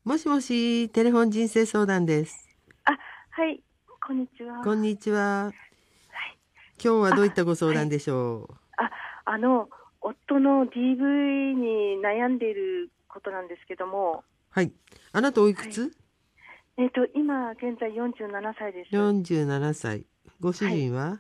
もしもし、テレフォン人生相談です。 あ、はい、こんにちは。 こんにちは。 はい。 今日はどういったご相はい。 談でしょう。 あ、あの、夫の DV に悩んでいることなんですけども、 はい。あなたおいくはい。 つ？ 今、現在47歳です。 47歳。ご主はい。 人は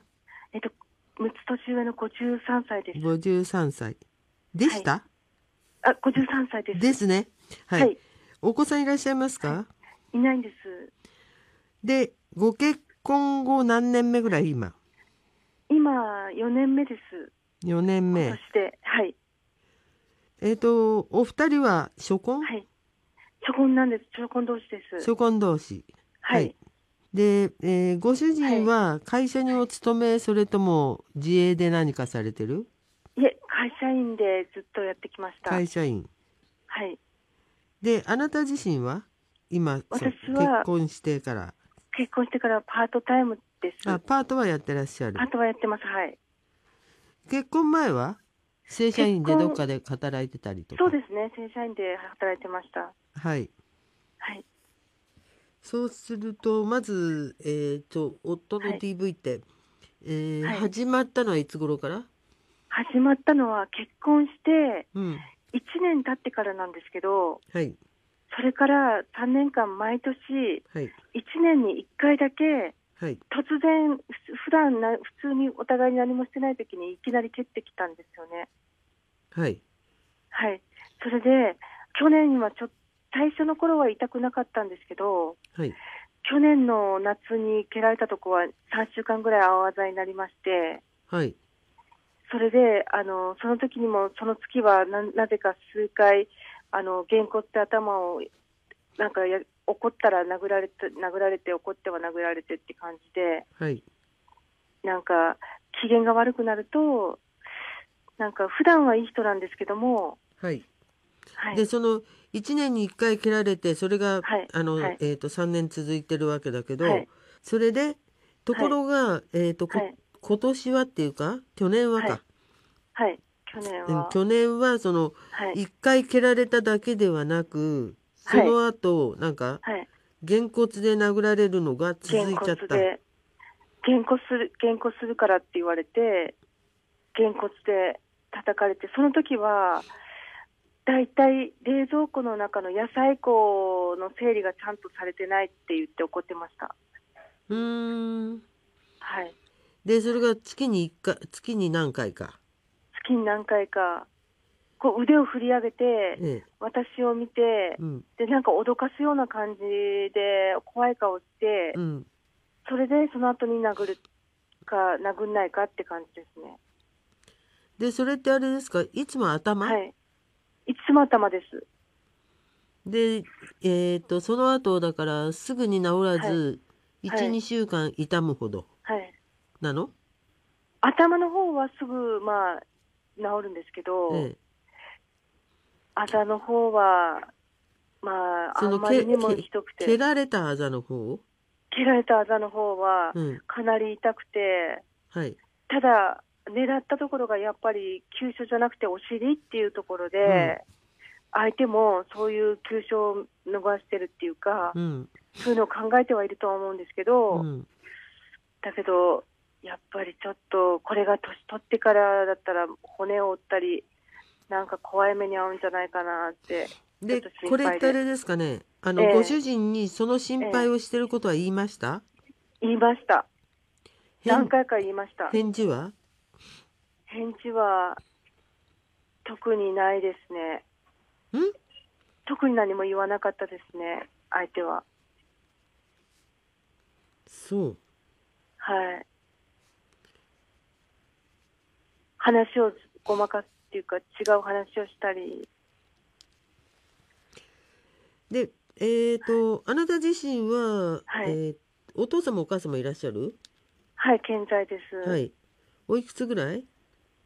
6つ年上の53歳です。 53歳。ではい。 した？ あ、53歳です。 ですね。はい。 はい。 お子さんいらっしゃいますはい。 か？ いないんです。 で、ご結婚後何年目ぐらい今？ 今、4年目です。 4年目。 今年で。はい。 お二人は初婚？ はい。初婚なんです。初婚同士です。 初婚同士。はい。 はい。 で、ご主はい。 人は会社におはい。 勤め、それとも自営で何かされてる？ いえ、会社員でずっとやってきました。 会社員。 はい。 で、あなた自身は今、 私は結婚してから、 結婚してからパートタイムです。 パートはやってらっしゃる。 パートはやってます。はい。 結婚前は正社員でどっ結婚、 かで働いてたりとか。 そうですね。正社員で働いてました。 はい。 はい。 そうすると、まず、夫のはい。 DV って、 はい。 始まったのはいつ頃から？ 始まったのは結婚してうん。 1年経ってからなんですけど、 はい。 それから3年間毎年はい。 1年に1回だけはい。 突然、普段な普通にお互いに何もしてない時にいきなり蹴ってきたんですよね。 はい。 はい。それで、去年は最初の頃は痛くなかったんですけど、 はい。 去年の夏に蹴られたとこは3週間ぐらい青あざになりまして、 はい。 それで、その時にも、その月はなぜか数回、げんこつで頭を、なんか怒ったら殴られて、怒っては殴られてって感じで、 はい。 なんか、機嫌が悪くなると、なんか、普段はいい人なんですけども、 はい。で、 はい、 その1年に1回蹴られて、それがはい、はい、 3年続いてるわけだけど、 はい、 それで、とはい、 ころが、 はい、 今年はっていうか、去年ははい、 か。 はい、去年は、 去年はそのはい、 1回蹴られただけではなく、そはい、 の後、なんか、 はい、 げんこつで殴られるのがげん続いちゃった。 こつで、げんこするからって言われて、げんこつで叩かれて、その時は、だいたい冷蔵庫の中の野菜庫の整理がちゃんとされてないって言って怒ってました。 うーん。 はい。 で、それが月に1回、月に何回か。 月に何回か、こう腕を振り上げて、 ええ。 私を見て、 うん。 で、なんか脅かすような感じで、怖い顔して、 うん。 それでその後に殴んないかって感じですね。 で、それってあれですか、いつも頭？ はい。いつも頭です。 で、その後だからすぐに治らはい。 ず、1、 はい。 2週間痛むほどはい。 なの？ 頭の方はすぐ、まあ、治るんですけど、 ええ。 あざの方は、まあ、あんそのまりにもひどくて、 蹴られたあざの方？ 切られたあざの方はうん。 かなり痛くて、 はい。 ただ、狙ったところがやっぱり急所じゃなくてお尻っていうところうん。 で、相手もそういう急所を逃してるっていうか、 うん。 そういうのを考えてはいるとは思うんですけど、 うん。 だけど、やっぱりちょっと、これが年取ってからだったら骨を折ったり、なんか怖い目に遭うんじゃないかなって、ちょっで、 と心これっ配で。 てあれですかね。ご主ええ、 人にその心ええ、 配をしてることは言いました？ 言いました。何返、 回か言いました。 返事は？ 返事は特にないですね。 ん特に何も言わなかったですね、相手は。 そう。 はい。話をごまかすっていうか、違う話をしたり。 で、あなた自身は、 はい。 お父様お母様いらっしゃる？ はい、健在です。 はい。おいくつぐらい？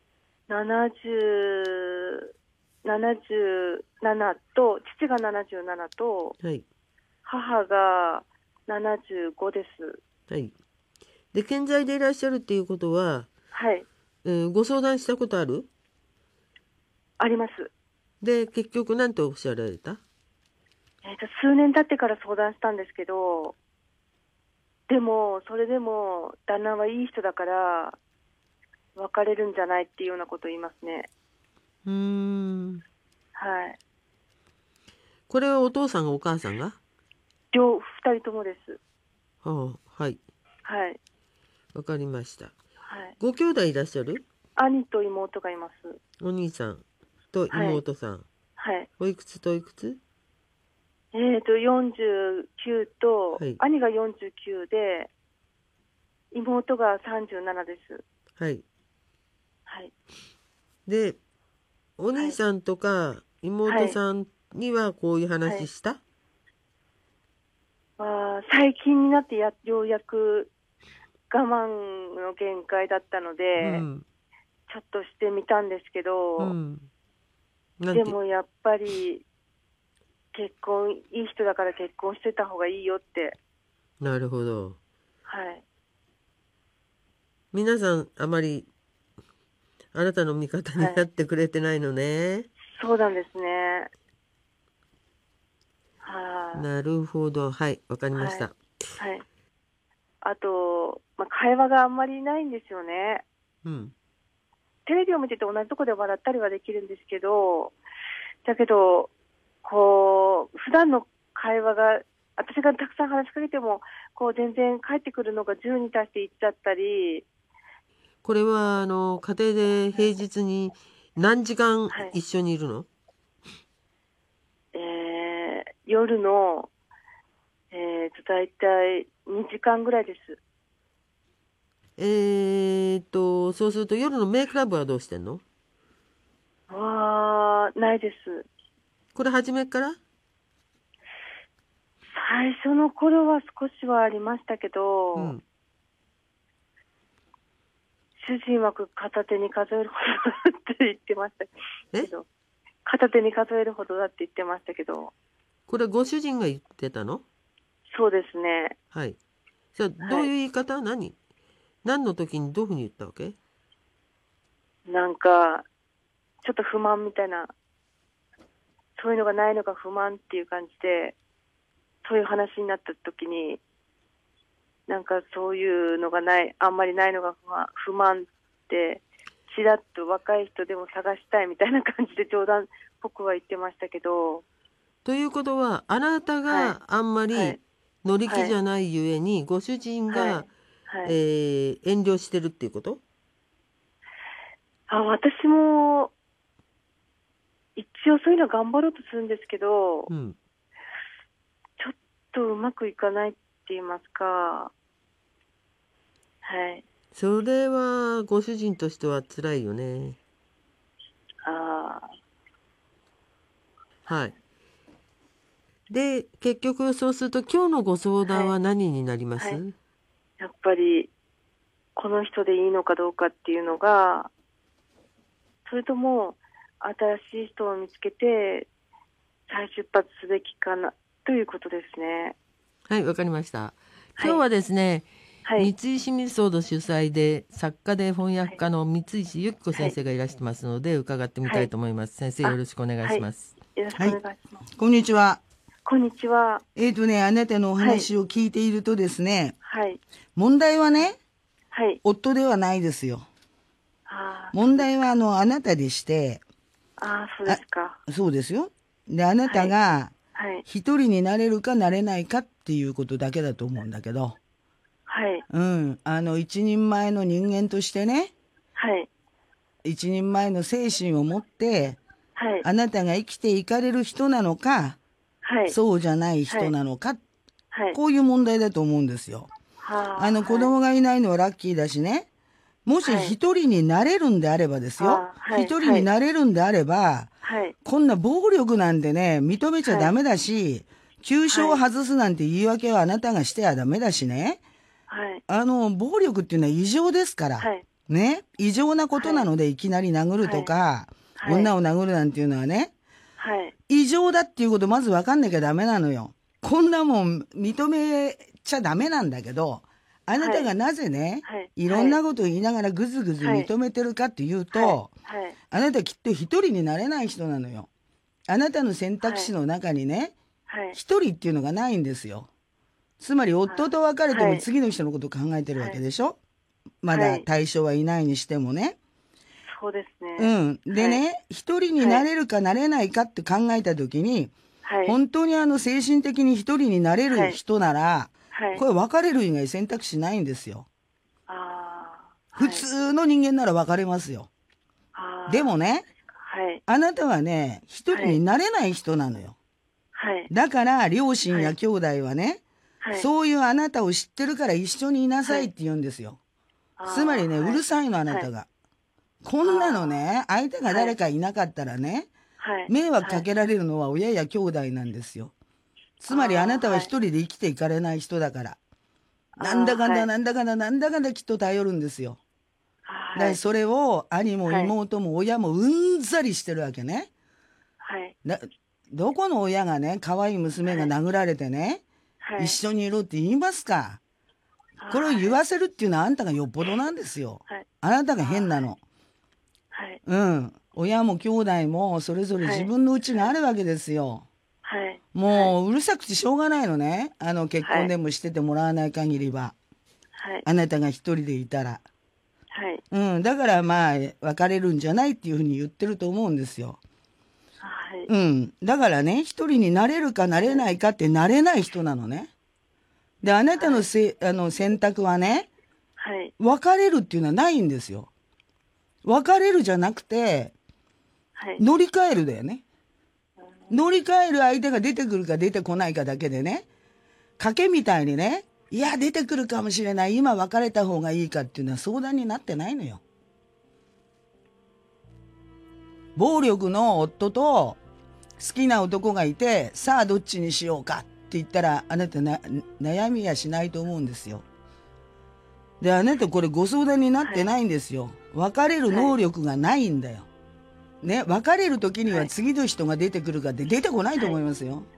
70、77と、父が77と、 はい。 母が75です。 はい。で、健在でいらっしゃるっていうことは、 はい。 ご相談したことある？ あります。 で、結局なんておっしゃられた？ 数年経ってから相談したんですけど、でも、それでも、旦那はいい人だから、別れるんじゃないっていうようなことを言いますね。 うーん。 はい。 これはお父さんがお母さんが？ 二人ともです。 はあ、はい。 はい。 わかりました。 はい。 ご兄弟いらっしゃる？ 兄と妹がいます。 お兄さんとはい。 妹さん。 はい。 おいくつといくつ？ 49と、 はい。 兄が49で、妹が37です。 はい。 はい。 で、おはい。 兄さんとかはい。 妹さんにはこういうはい。 話した？ 最近になってようやく我慢の限界だったので、 うん。 ちょっとしてみたんですけど、 うん。なんて？ でもやっぱりいい人だから結婚してた方がいいよって。 なるほど。 はい。 皆さんあまりあなたの味方にはい。 なってくれてないのね。 そうなんですね。はなるほど。はい。わかりい。はい。 ました。 はい。あと、会話があんまりないんですよね。 うん。 テレビを見てて同じとこで笑ったりはできるんですけど、だけど、こう、普段の会話が、私がたくさん話しかけても、全然返ってくるのが10に達していっちゃったり、 これは家庭で平日に何時間はい。 一緒にいるの？ 夜の、だいたい2時間ぐらいです。 そうすると夜のメイクラブはどうしてんの？ ないです。 これ初めから？ 最初の頃は少しはありましたけど、 うん。 主人は片手に数えるほどだって言ってましたけえど、片手に数えるほどだって言ってましたけど、 これご主人が言ってたの？ そうですね。 はい。じゃあどういうはい。 言い方？何の時にどういうふうに言ったわけ？ なんか、ちょっと不満みたいな、そういうのがないのが不満っていう感じで、そういう話になった時に、なんかそういうのがない、あんまりないのが不満って、ちらっと若い人でも探したいみたいな感じで冗談っぽくは言ってましたけど、 ということはあなたはい、 があんまりはい、 乗り気はい、 じゃないゆえにご主人が、 はい、はい。 遠慮してるっていうこと？ 私も一応そういうの頑張ろうとするんですけど、 うん。 ちょっとうまくいかないって言いますか、はい。 それはご主人としては辛いよね。 ああ、 はい。で、結局そうすると今日のご相談ははい、 何になりまはい。 す？ やっぱり、この人でいいのかどうかっていうのが、それとも、新しい人を見つけて、再出発すべきかな、ということですね。 はい、わかりました。 はい。 今日はですね、三はい。 石ミソード主催で作家で翻はい。 訳家の三石由紀子はい。 先生がいらしてますので伺ってみたいはい。 と思います。先生よあ、 ろしくお願いはい。 します。 よろしくお願はい、 いします。 こんにちは。 こんにちは。 あなたのおはい。 話を聞いているとですね、 はい。 問題はね、 はい。 夫ではないですよ。 そうです問題はか。 あなたでして、 そうであ、 すか。 そうですよ。で、あなはい。 たがはい。 一人になれるかなれないかっていうことだけだと思うんだけど、 はい。 うん、一人前の人間としてね、 はい。 一人前の精神を持って、 はい。 あなたが生きていかれる人なのか、 はい。 そうじゃないはい。 人なのか、 はい。 こういう問題だと思うんですよ。子はい。 供がいないのはラッキーだしね。もしはい。 一人になれるんであればですよ。 はい。 一人にはい。 なれるんであれば、 はい。 こんな暴力なんてね、認めちゃはい。 ダメだし、急所はい。 を外すなんて言い訳はあなたがしてはダメだしね。 はい。 暴力っていうのは異常ですから。 はい。 ね。異常なことはい。 なのでいきなり殴るはい。 とか、 はい。 女を殴るなんていうのはね、 はい。 異常だっていうことまず分かんなきゃダメなのよ。こんなもん認めちゃダメなんだけど、あなはい。 たがなぜね、 はい。 いろんはい。 なことを言いながらぐずぐずはい。 認めてるかっていうはい。 と、 はい。 あなたきっと一人になれない人なのよ。あなたの選択はい。 肢の中にね、 はい。 一人っていうのがないんですよ。つまり夫と別れてはいも次の人のことを考えてるわけでしょ、まはいだ対象はいないにしてもね。 そうですうね。 ん。でね、一人になれるかなれないかって考えたときに、 はい。 本当に精神的に一人になれる人なら、 はい。 これ別れる以外選択肢ないんですよ。 ああ。 普通の人間なら別れますよ。 ああ。 でもね、 はい。 あなたはね、一人になれない人なのよ。 はい。 だから両親や兄弟はね、 はい。 そういうあなたを知ってるから一緒にいなさいって言うんですよ。つまりね、うるさいのあなたが。こんなのね、相手が誰かいなかったらね、 はい。 迷惑かけられるのは親や兄弟なんですよ。つまりあなたは一人で生きていかれない人だから。なんだかんだなんだかんだなんだかんだきっと頼るんですよ。だからそれを兄も妹も親もうんざりしてるわけね。 はい。 どこの親がね、可愛い娘が殴られてね、 はい。 一緒にいろって言いますか。これを言わせるっていうのはあんたがよっぽどなんですよ。 はい。 あなたが変なの。 はい。 うん。親も兄弟もそれぞれ自分の家があるわけですよ。 はい。 もううるさくてしょうがないのね。結婚でもしててもらわない限りは。 はい。 あなたが一人でいたら。 はい。 うん。だからまあ、別れるんじゃないっていうふうに言ってると思うんですよ。 はい。 うん。だからね、一人になれるかなれないかってなれない人なのね。で、あなたの選択はね、 はい。 別れるっていうのはないんですよ。別れるじゃなくて、 はい。 乗り換えるだよね。乗り換える相手が出てくるか出てこないかだけでね、賭けみたいにね、いや、出てくるかもしれない、今別れた方がいいかっていうのは相談になってないのよ。暴力の夫と好きな男がいて、さあどっちにしようかって言ったら、あなた悩みやしないと思うんですよ。で、あなたこれご相談になってないんですよ。別れる能力がないんだよ。ね、別れる時には次の人が出てくるかって出てこないと思いますよ。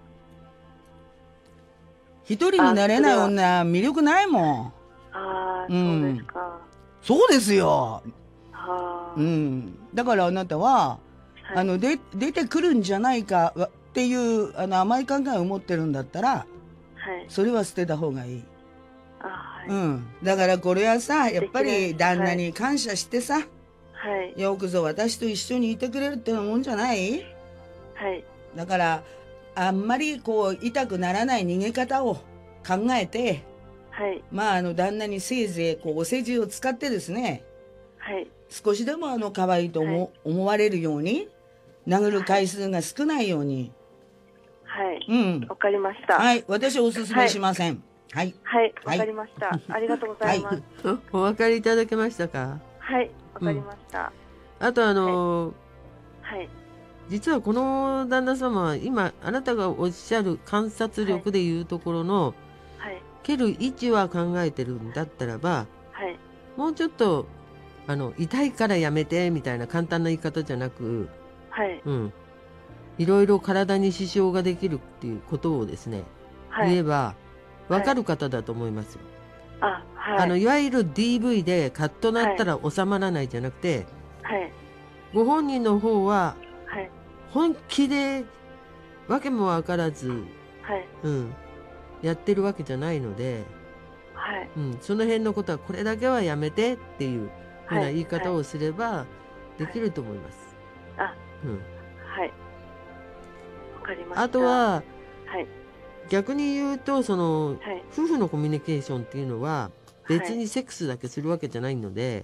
一人になれない女、魅力ないもん。 ああ、そうですか。 そうですよ。 はあ。 うん。だからあなたは、出てくるんじゃないかっていう甘い考えを持ってるんだったら、 はい。 それは捨てた方がいい。 はい。 うん。だからこれはさ、やっぱり旦那に感謝してさ、 はい。 よくぞ私と一緒にいてくれるってもんじゃない？ はい。 だから、あんまりこう、痛くならない逃げ方を考えて、 はい。 まあ旦那にせいぜいこう、お世辞を使ってですね、 はい。 少しでも可愛いと思われるように、殴る回数が少ないように。 はい。 うん。 わかりました。 はい。私おすすめしません。はい。 はい。わかりました。ありがとうございます。 お分かりいただけましたか？ はい。わかりました。 あとはい。 実はこの旦那様は今あなたがおっしゃる観察力でいうところの、 はい。 蹴る位置は考えてるんだったらば、 はい。 もうちょっと痛いからやめてみたいな簡単な言い方じゃなく、 はい。 いろいろ体に支障ができるっていうことをですね、言えば分かる方だと思いますよ。いわゆる DV でカッとなったら収まらないじゃなくて、ご本人の方は本気で訳も分からず、やってるわけじゃないので、その辺のことはこれだけはやめてっていうふうな言い方をすればできると思います。 はい。わかりました。 あとは、逆に言うと夫婦のコミュニケーションっていうのは別にセックスだけするわけじゃないので、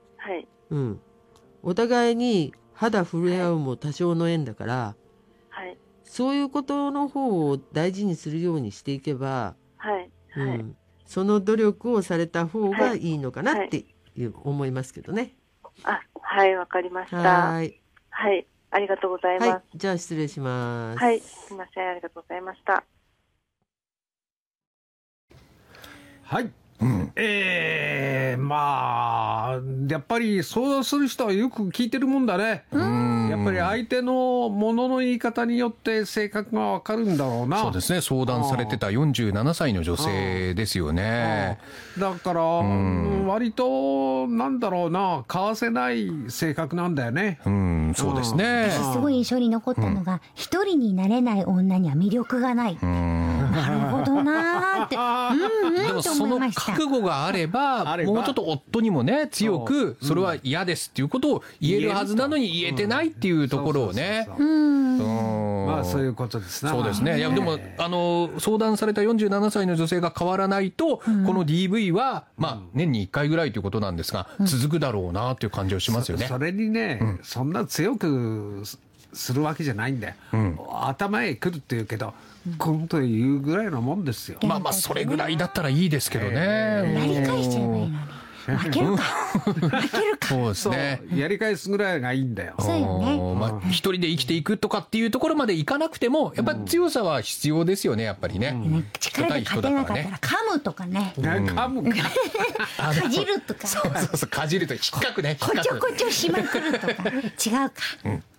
お互いに肌触れ合うも多少の縁だから、そういうことの方を大事にするようにしていけば、その努力をされた方がいいのかなって思いますけどね。 はい、わかりました。はい、ありがとうございます。 じゃあ失礼します。 はい、すみません、ありがとうございました。 はい、 まあやっぱり相談する人はよく聞いてるもんだね。やっぱり相手のものの言い方によって性格がわかるんだろうな。 そうですね。相談されてた47歳の女性ですよね。 だから割となんだろうな、交わせない性格なんだよね。 そうですね。 すごい印象に残ったのが、一人になれない女には魅力がない。なるほどなーって。 でもその覚悟があれば、もうちょっと夫にもね、強くそれは嫌ですっていうことを言えるはずなのに言えてないっていうところをね。 まあそういうことですね。 そうですね。いやでも相談された47歳の女性が変わらないと、この DV はまあ年に1回ぐらいということなんですが、続くだろうなという感じをしますよね。 それにね、そんな強くするわけじゃないんだよ。頭へ来るって言うけど、今というぐらいのもんですよ。 まあまあそれぐらいだったらいいですけどね。 やり返しちゃえばいいのに。負けるか。 そうですね。 やり返すぐらいがいいんだよ。 そうよね。 まあ一人で生きていくとかっていうところまでいかなくても、やっぱ強さは必要ですよね、やっぱりね。 力で勝てなかったら噛むとかね。 噛むか。 かじるとか。 そうかじると引っかくね。 こちょこちょしまくるとか。違うか。